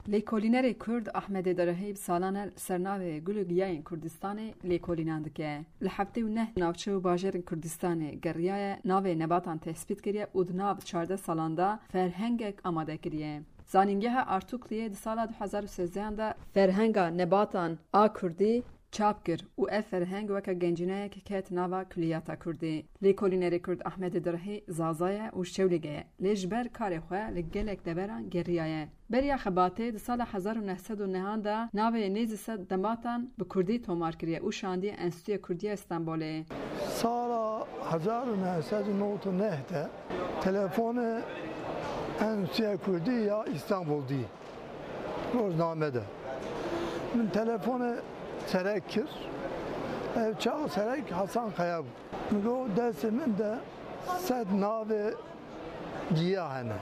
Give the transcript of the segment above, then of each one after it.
لیکولینر کرد احمد درهیب سالانه سرناوی گلوگیای کردستان لیکولینند که لحبته و نه ناوچه و باجر کردستان گریای ناو نباتان تثبیت کریه و دناو 14 سالانده فرهنگک آماده کریه. زانینگه ارتوکلیه دی سال 2013 ده فرهنگ نباتان آ کردی چاپ کر و اف فرهنگ وکا گنجینه که کت ناوا کلیاتا کردی. لیکولینر کرد احمد درهی زازای و شولیگه لیجبر کار خواه لگلک دبران گریایه. بریا خباته دی سال 1909 ده ناو نیزی سد دماتان به کردی تومار کریه و شاندی انستوی کردی استانبوله. سال 1909 ده تلفن انستوی کردی یا استانبول دی روزنامه ده. من تلفن سرک کرد. چه سرک حسن خیاب. میگو دست من ده صد ناو گیاهنه.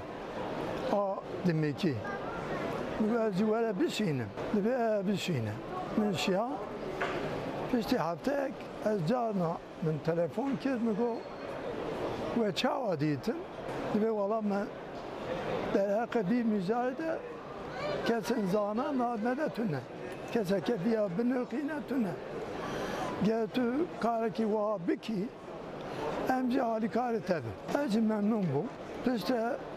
دمیکی. میگو از جواره بشینم. بشینم. من شیعه. پشتی هفته از جارنا من تلفن کرد میگو و چه دیدم. والا من در حق بی مجارده کسی زانا ندتونه. کسی که بیا بنوقی نتونه. گه تو کاری که وها بکی امجی حالی کاری تبه. ایجی ممنون بود. پشتی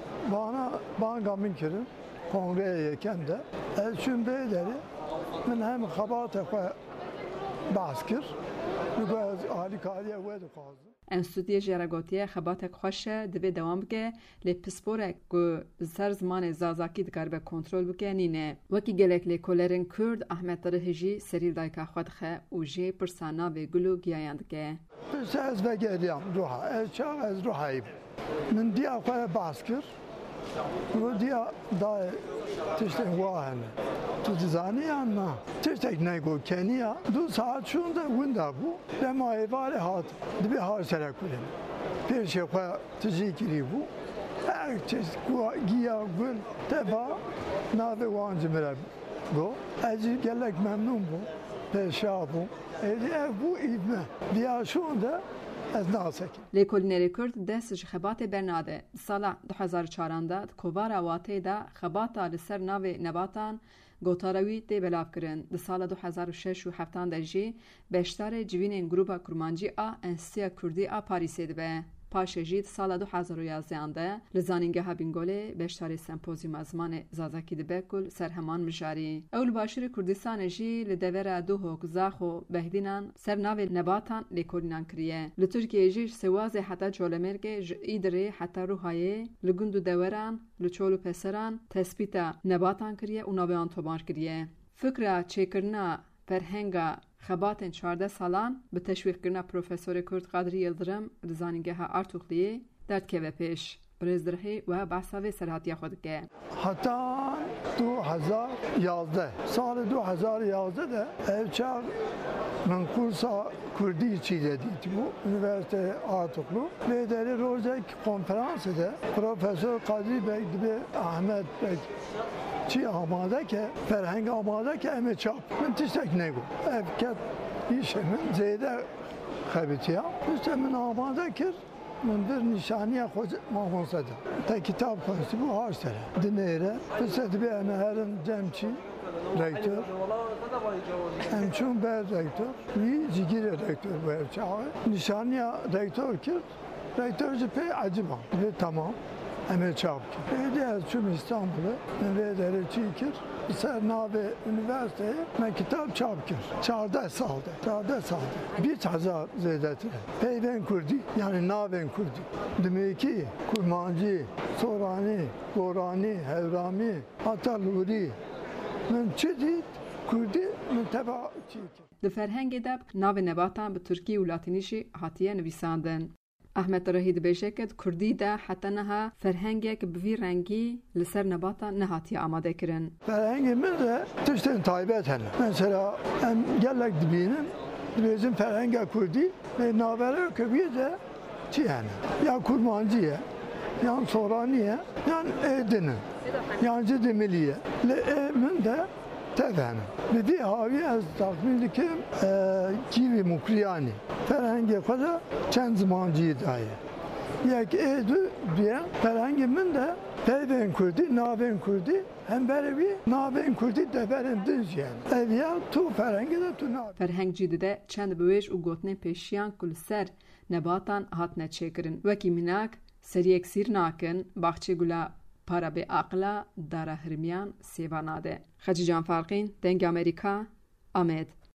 بانگا من کردم. کنگره یکم ده. چون بیداری من هم خبات خواه بحث کرد. میگو از حالی کاری وید خوازم. انستودی جراگوتیه خباتک خوشه دوی دوام بگه لی پسپورک گو سر زمان زازاکی دکار به کنترل بگه نینه. وکی گلک لی کولرین کرد احمد درهیجی سریل دایکا خود خه و جی پرسانا به گلو گیایند که. پس از بگردیم روحا. از چاق از روحایی من دیا خواه باز کرد. و دیا دای تشتین واهنه. تو دزانی یا نه. تشتک نگو کنیا. 2 ساعت شونده ونده بو. به مایواره هات. دبی هار سرک بودیم. پیش خواه تجیکری بو. هر چیز گیا گل تبا ناو وانج مرد بو. ازی گلک ممنون بو. پیشا بو. بو ایدمه. بیا شونده از ناسکی. لیکولینر کرد دست خبات برناده. سال 2014 کوبارا واته ده خباتا لسر ناو نباتان گوتاروی دی بلاف کرن. د سال 2006 و 7 درجی بیشتر جوین گروپا کرمانجی آ انستیا کردی آ پاریسی دبه. پاشه جید سال 2011 ده لزانینگه ها بینگوله بیشتر سمپوزیوم از زمان زازاکی دبه کل سرهمان مجاری. اول باشر کردستان جی لدور دو هوک زاخو بهدینان سر ناو نباتان لیکولینان کریه. لترکیه جیش سواز حتی جولمرگه ایدره حتی روحایه لگندو دوران لچولو پسران تثبیت نباتان کریه و ناویان تومار کریه. فکر چیکرنا فرهنگا خباتن 14 سالان به تشویق کردن پروفسور کرد قادری یلدرم لزانینگه ها ارتوخلیه درد که به پیش برزدرهی و بحثاوی سرحاتی خود که حتی 2011 سال 2011 ده evçar من kursa Kürdi çiğde bu üniversite Artuklu ve deri rozek konferansı da Profesör Kadri Bey gibi Ahmet Bey çi amade ke ferheng amade ke eme çap ben tiştek nego evket işemin zeyde xabitiya üstemin amade kir من bir nişaniye خود mahonsada ta kitap konusu bu haşere dinere fırsat bir herin cemçi rektör Emçun Bey rektör bir zikir rektör bu evçağı nişaniye rektör ki rektörcü pey acıma ve tamam emel çabuk diğer tüm İstanbul'u ve derece çekir Sernabe Üniversiteye ben kitap çapkır. Çağda saldı. Bir hazar zeyletine. Peyven Kurdi yani Naven Kurdi. Demek ki Kurmancı, Sorani, Gorani, Hevrami, Ataluri. Ben çedid Kurdi müteba çekir. د فرهنگ دب ناو نباتان به ترکی و لاتینیشی هاتیه نویساندن. احمد درهی دبیشه که کردی ده حتی نها فرهنگی که بوی رنگی لسر نباتا نهاتی آماده کرن. Ferhengimiz de tüşten taybet hele. Mesela gellek dibinin bizim ferhenge Kurdi ve navere köbiye de çiyene. Ya kurmancıya, ya soraniye, ya edinin, ya cidimiliye. Le emin de tefene. Ve bir havi az takmili ki kivi mukriyani. Ferhenge kadar çend zamancıyı dahi. Yek edu diye ferhengimin de پیوین کردی نابین کردی هم بروی نابین کردی دبرم دنجیان اویا تو فرنگی ده تو نابین فرهنگ جدیده چند بویش و گوتنه پیشیان کل سر نباتان هات نچه کرن وکی مناک سری اکسیر ناکن باخچه گلا پارا به اقلا داره هرمیان سیواناده خجی جان فارقین دنگ امریکا آمد